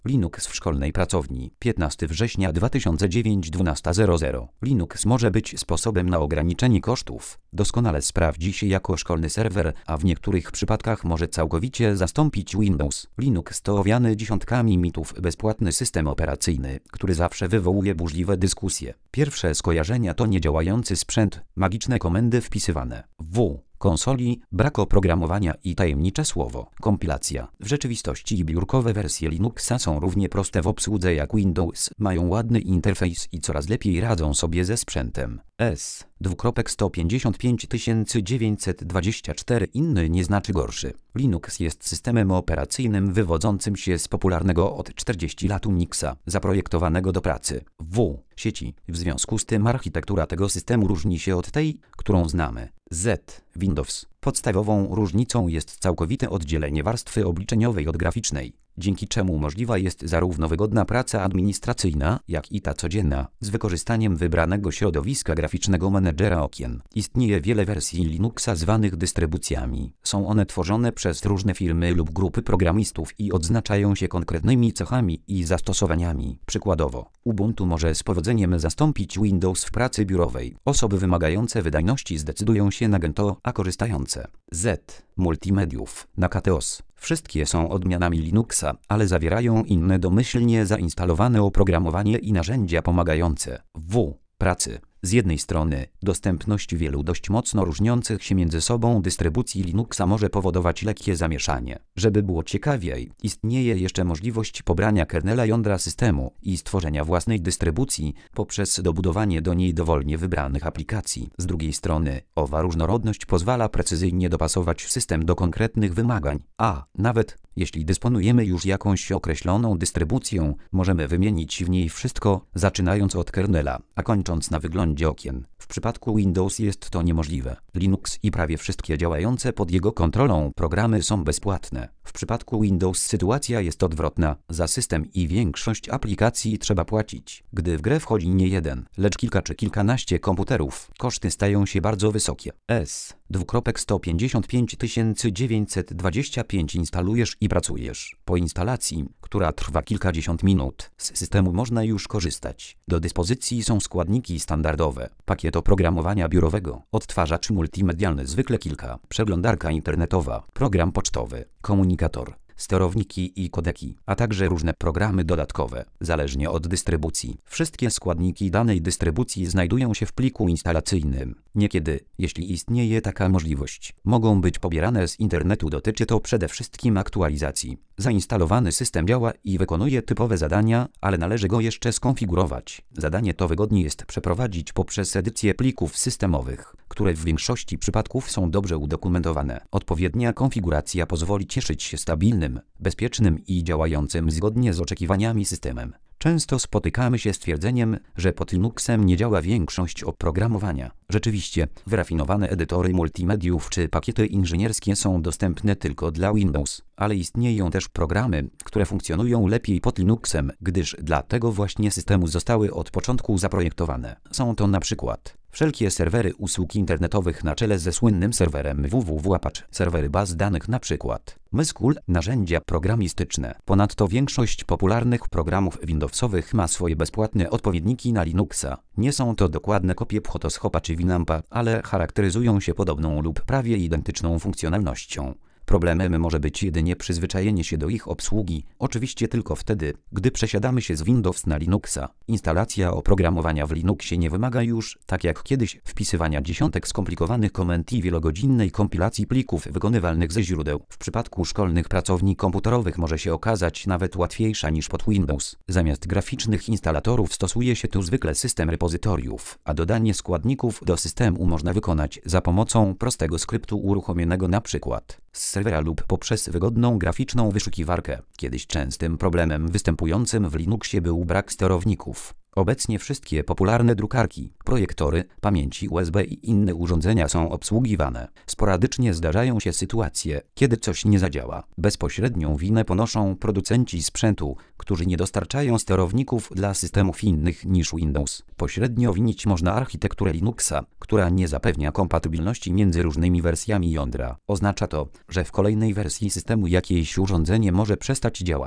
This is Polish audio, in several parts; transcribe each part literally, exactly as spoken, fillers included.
Linux w szkolnej pracowni. piętnastego września dwa tysiące dziewiątego, dwunasta zero zero. Linux może być sposobem na ograniczenie kosztów. Doskonale sprawdzi się jako szkolny serwer, a w niektórych przypadkach może całkowicie zastąpić Windows. Linux to owiany dziesiątkami mitów bezpłatny system operacyjny, który zawsze wywołuje burzliwe dyskusje. Pierwsze skojarzenia to niedziałający sprzęt, magiczne komendy wpisywane w konsoli, brak oprogramowania i tajemnicze słowo kompilacja. W rzeczywistości biurkowe wersje Linuxa są równie proste w obsłudze jak Windows, mają ładny interfejs i coraz lepiej radzą sobie ze sprzętem. S sto pięćdziesiąt pięć tysięcy dziewięćset dwadzieścia cztery inny nie znaczy gorszy. Linux jest systemem operacyjnym wywodzącym się z popularnego od czterdziestu lat Unixa, zaprojektowanego do pracy w sieci. W związku z tym architektura tego systemu różni się od tej, którą znamy. Z Windows. Podstawową różnicą jest całkowite oddzielenie warstwy obliczeniowej od graficznej, dzięki czemu możliwa jest zarówno wygodna praca administracyjna, jak i ta codzienna, z wykorzystaniem wybranego środowiska graficznego menedżera okien. Istnieje wiele wersji Linuxa zwanych dystrybucjami. Są one tworzone przez różne firmy lub grupy programistów i odznaczają się konkretnymi cechami i zastosowaniami. Przykładowo, Ubuntu może z powodzeniem zastąpić Windows w pracy biurowej. Osoby wymagające wydajności zdecydują się na Gentoo, a korzystające z multimediów na K T O S. Wszystkie są odmianami Linuxa, ale zawierają inne domyślnie zainstalowane oprogramowanie i narzędzia pomagające w pracy. Z jednej strony, dostępność wielu dość mocno różniących się między sobą dystrybucji Linuxa może powodować lekkie zamieszanie. Żeby było ciekawiej, istnieje jeszcze możliwość pobrania kernela jądra systemu i stworzenia własnej dystrybucji poprzez dobudowanie do niej dowolnie wybranych aplikacji. Z drugiej strony, owa różnorodność pozwala precyzyjnie dopasować system do konkretnych wymagań, a nawet jeśli dysponujemy już jakąś określoną dystrybucją, możemy wymienić w niej wszystko, zaczynając od kernela, a kończąc na wyglądzie okien. W przypadku Windows jest to niemożliwe. Linux i prawie wszystkie działające pod jego kontrolą programy są bezpłatne. W przypadku Windows sytuacja jest odwrotna. Za system i większość aplikacji trzeba płacić. Gdy w grę wchodzi nie jeden, lecz kilka czy kilkanaście komputerów, koszty stają się bardzo wysokie. S sto pięćdziesiąt pięć tysięcy dziewięćset dwadzieścia pięć instalujesz i pracujesz. Po instalacji, która trwa kilkadziesiąt minut, z systemu można już korzystać. Do dyspozycji są składniki standardowe, pakiet oprogramowania biurowego, odtwarzacz multimedialny zwykle kilka, przeglądarka internetowa, program pocztowy, komunikator, sterowniki i kodeki, a także różne programy dodatkowe, zależnie od dystrybucji. Wszystkie składniki danej dystrybucji znajdują się w pliku instalacyjnym. Niekiedy, jeśli istnieje taka możliwość, mogą być pobierane z internetu. Dotyczy to przede wszystkim aktualizacji. Zainstalowany system działa i wykonuje typowe zadania, ale należy go jeszcze skonfigurować. Zadanie to wygodnie jest przeprowadzić poprzez edycję plików systemowych, które w większości przypadków są dobrze udokumentowane. Odpowiednia konfiguracja pozwoli cieszyć się stabilnym, bezpiecznym i działającym zgodnie z oczekiwaniami systemem. Często spotykamy się z twierdzeniem, że pod Linuxem nie działa większość oprogramowania. Rzeczywiście, wyrafinowane edytory multimediów czy pakiety inżynierskie są dostępne tylko dla Windows, ale istnieją też programy, które funkcjonują lepiej pod Linuxem, gdyż dla tego właśnie systemu zostały od początku zaprojektowane. Są to na przykład wszelkie serwery usług internetowych na czele ze słynnym serwerem www Apache, serwery baz danych na przykład MySQL, narzędzia programistyczne. Ponadto większość popularnych programów Windowsowych ma swoje bezpłatne odpowiedniki na Linuxa. Nie są to dokładne kopie Photoshopa czy Winampa, ale charakteryzują się podobną lub prawie identyczną funkcjonalnością. Problemem może być jedynie przyzwyczajenie się do ich obsługi, oczywiście tylko wtedy, gdy przesiadamy się z Windows na Linuxa. Instalacja oprogramowania w Linuxie nie wymaga już, tak jak kiedyś, wpisywania dziesiątek skomplikowanych komend i wielogodzinnej kompilacji plików wykonywalnych ze źródeł. W przypadku szkolnych pracowni komputerowych może się okazać nawet łatwiejsza niż pod Windows. Zamiast graficznych instalatorów stosuje się tu zwykle system repozytoriów, a dodanie składników do systemu można wykonać za pomocą prostego skryptu uruchomionego na przykład z serwera lub poprzez wygodną graficzną wyszukiwarkę. Kiedyś częstym problemem występującym w Linuxie był brak sterowników. Obecnie wszystkie popularne drukarki, projektory, pamięci U S B i inne urządzenia są obsługiwane. Sporadycznie zdarzają się sytuacje, kiedy coś nie zadziała. Bezpośrednią winę ponoszą producenci sprzętu, którzy nie dostarczają sterowników dla systemów innych niż Windows. Pośrednio winić można architekturę Linuxa, która nie zapewnia kompatybilności między różnymi wersjami jądra. Oznacza to, że w kolejnej wersji systemu jakieś urządzenie może przestać działać.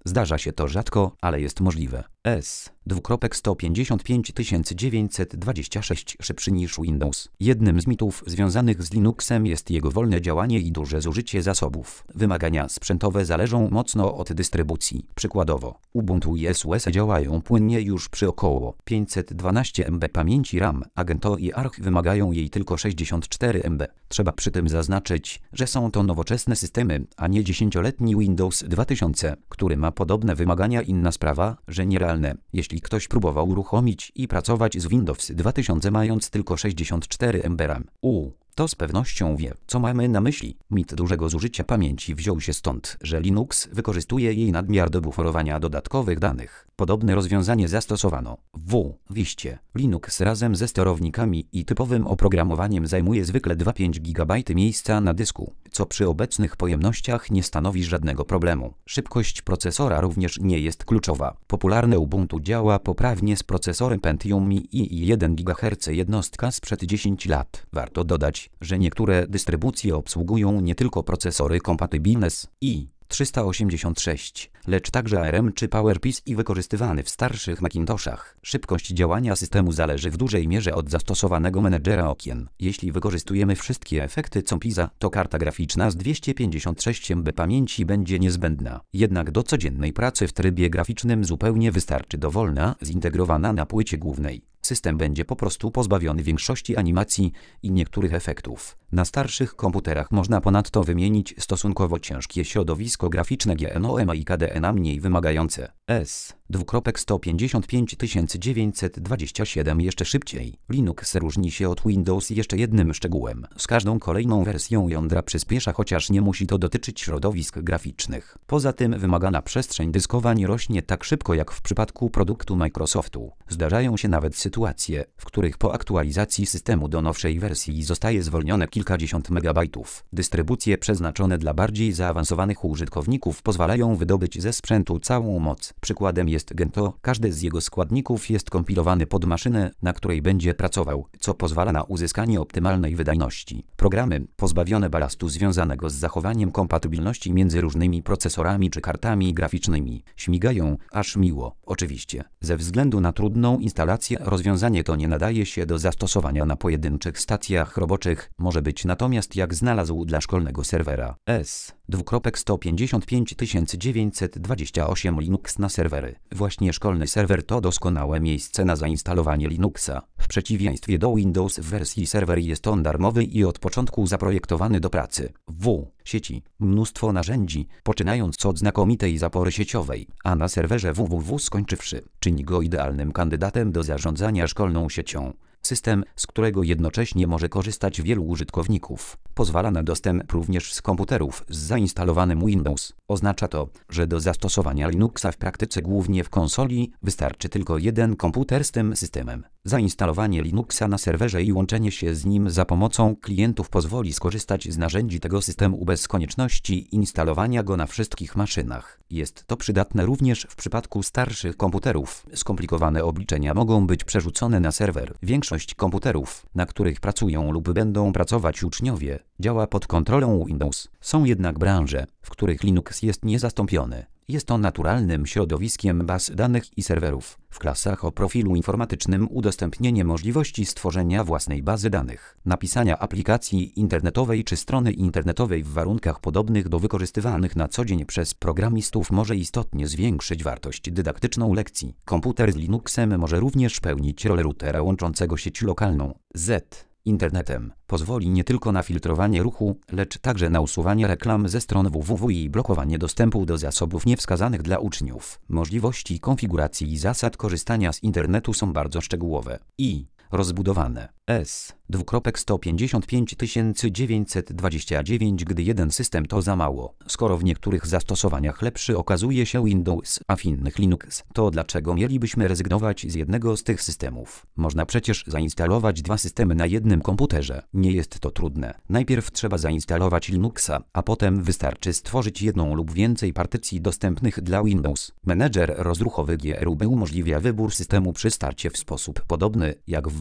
Zdarza się to rzadko, ale jest możliwe. S. sto pięćdziesiąt pięć tysięcy dziewięćset dwadzieścia sześć szybszy niż Windows. Jednym z mitów związanych z Linuxem jest jego wolne działanie i duże zużycie zasobów. Wymagania sprzętowe zależą mocno od dystrybucji. Przykładowo, Ubuntu i S U S działają płynnie już przy około pięćset dwanaście megabytów pamięci RAM, a Gentoo i Arch wymagają jej tylko sześćdziesiąt cztery megabyty. Trzeba przy tym zaznaczyć, że są to nowoczesne systemy, a nie dziesięcioletni Windows dwa tysiące, który ma podobne wymagania. Inna sprawa, że nierealne, jeśli ktoś próbował uruchomić i pracować z Windows dwa tysiące mając tylko sześćdziesiąt cztery megabyty RAM. U. To z pewnością wie, co mamy na myśli. Mit dużego zużycia pamięci wziął się stąd, że Linux wykorzystuje jej nadmiar do buforowania dodatkowych danych. Podobne rozwiązanie zastosowano w wiście. Linux razem ze sterownikami i typowym oprogramowaniem zajmuje zwykle dwa przecinek pięć gigabajtów miejsca na dysku, co przy obecnych pojemnościach nie stanowi żadnego problemu. Szybkość procesora również nie jest kluczowa. Popularne Ubuntu działa poprawnie z procesorem Pentium i jeden gigaherc jednostka sprzed dziesięciu lat. Warto dodać, że niektóre dystrybucje obsługują nie tylko procesory kompatybilne z i trzysta osiemdziesiąt sześć, lecz także A R M czy PowerPC i wykorzystywany w starszych Macintoshach. Szybkość działania systemu zależy w dużej mierze od zastosowanego menedżera okien. Jeśli wykorzystujemy wszystkie efekty co Pisa, to karta graficzna z dwieście pięćdziesiąt sześć megabytów pamięci będzie niezbędna. Jednak do codziennej pracy w trybie graficznym zupełnie wystarczy dowolna, zintegrowana na płycie głównej. System będzie po prostu pozbawiony większości animacji i niektórych efektów. Na starszych komputerach można ponadto wymienić stosunkowo ciężkie środowisko graficzne G N O M i K D E na mniej wymagające. S. sto pięćdziesiąt pięć tysięcy dziewięćset dwadzieścia siedem jeszcze szybciej. Linux różni się od Windows jeszcze jednym szczegółem. Z każdą kolejną wersją jądra przyspiesza, chociaż nie musi to dotyczyć środowisk graficznych. Poza tym wymagana przestrzeń dyskowa nie rośnie tak szybko jak w przypadku produktu Microsoftu. Zdarzają się nawet sytuacje, w których po aktualizacji systemu do nowszej wersji zostaje zwolnione kilkadziesiąt megabajtów. Dystrybucje przeznaczone dla bardziej zaawansowanych użytkowników pozwalają wydobyć ze sprzętu całą moc. Przykładem jest Gentoo. Każdy z jego składników jest kompilowany pod maszynę, na której będzie pracował, co pozwala na uzyskanie optymalnej wydajności. Programy pozbawione balastu związanego z zachowaniem kompatybilności między różnymi procesorami czy kartami graficznymi śmigają aż miło. Oczywiście, ze względu na trudną instalację rozwiązanie to nie nadaje się do zastosowania na pojedynczych stacjach roboczych, może być natomiast jak znalazł dla szkolnego serwera. S. sto pięćdziesiąt pięć tysięcy dziewięćset dwadzieścia osiem Linux na serwery. Właśnie szkolny serwer to doskonałe miejsce na zainstalowanie Linuxa. W przeciwieństwie do Windows w wersji serwer jest on darmowy i od początku zaprojektowany do pracy w sieci. Mnóstwo narzędzi, poczynając od znakomitej zapory sieciowej, a na serwerze www skończywszy, czyni go idealnym kandydatem do zarządzania szkolną siecią. System, z którego jednocześnie może korzystać wielu użytkowników, pozwala na dostęp również z komputerów z zainstalowanym Windows. Oznacza to, że do zastosowania Linuxa w praktyce głównie w konsoli wystarczy tylko jeden komputer z tym systemem. Zainstalowanie Linuxa na serwerze i łączenie się z nim za pomocą klientów pozwoli skorzystać z narzędzi tego systemu bez konieczności instalowania go na wszystkich maszynach. Jest to przydatne również w przypadku starszych komputerów. Skomplikowane obliczenia mogą być przerzucone na serwer. Większość komputerów, na których pracują lub będą pracować uczniowie, działa pod kontrolą Windows. Są jednak branże, w których Linux jest niezastąpiony. Jest on naturalnym środowiskiem baz danych i serwerów. W klasach o profilu informatycznym udostępnienie możliwości stworzenia własnej bazy danych, napisania aplikacji internetowej czy strony internetowej w warunkach podobnych do wykorzystywanych na co dzień przez programistów może istotnie zwiększyć wartość dydaktyczną lekcji. Komputer z Linuxem może również pełnić rolę routera łączącego sieć lokalną z internetem. Pozwoli nie tylko na filtrowanie ruchu, lecz także na usuwanie reklam ze stron www i blokowanie dostępu do zasobów niewskazanych dla uczniów. Możliwości konfiguracji i zasad korzystania z internetu są bardzo szczegółowe i rozbudowane. S. sto pięćdziesiąt pięć tysięcy dziewięćset dwadzieścia dziewięć gdy jeden system to za mało. Skoro w niektórych zastosowaniach lepszy okazuje się Windows, a w innych Linux, to dlaczego mielibyśmy rezygnować z jednego z tych systemów? Można przecież zainstalować dwa systemy na jednym komputerze. Nie jest to trudne. Najpierw trzeba zainstalować Linuxa, a potem wystarczy stworzyć jedną lub więcej partycji dostępnych dla Windows. Menedżer rozruchowy G R U B umożliwia wybór systemu przy starcie w sposób podobny jak w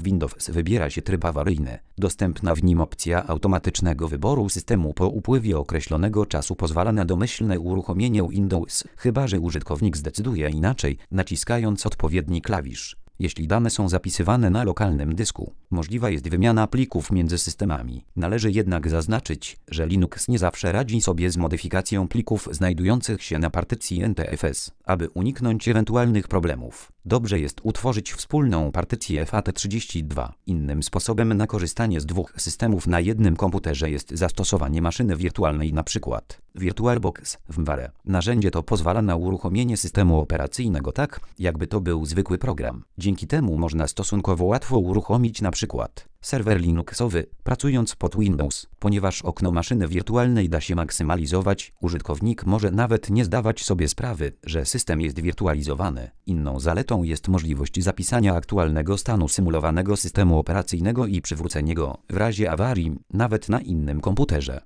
w Windows wybiera się tryb awaryjny. Dostępna w nim opcja automatycznego wyboru systemu po upływie określonego czasu pozwala na domyślne uruchomienie Windows, chyba że użytkownik zdecyduje inaczej, naciskając odpowiedni klawisz. Jeśli dane są zapisywane na lokalnym dysku, możliwa jest wymiana plików między systemami. Należy jednak zaznaczyć, że Linux nie zawsze radzi sobie z modyfikacją plików znajdujących się na partycji N T F S. Aby uniknąć ewentualnych problemów, dobrze jest utworzyć wspólną partycję F A T trzydzieści dwa. Innym sposobem na korzystanie z dwóch systemów na jednym komputerze jest zastosowanie maszyny wirtualnej, np. VirtualBox w Ware. Narzędzie to pozwala na uruchomienie systemu operacyjnego tak, jakby to był zwykły program. Dzięki temu można stosunkowo łatwo uruchomić np. serwer Linuxowy, pracując pod Windows. Ponieważ okno maszyny wirtualnej da się maksymalizować, użytkownik może nawet nie zdawać sobie sprawy, że system jest wirtualizowany. Inną zaletą jest możliwość zapisania aktualnego stanu symulowanego systemu operacyjnego i przywrócenia go w razie awarii, nawet na innym komputerze.